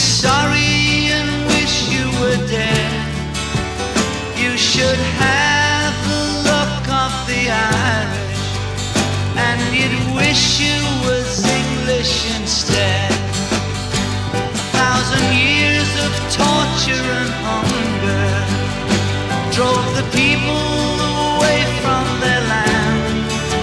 sorry and wish you were dead. You should have the look of the Irish, and you'd wish you was English instead. 1,000 years of torture and hunger drove the people away from their land,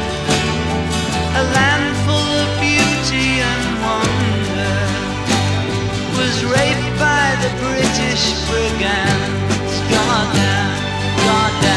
a land full of beauty and wonder was raped by the British brigands. Goddamn, goddamn.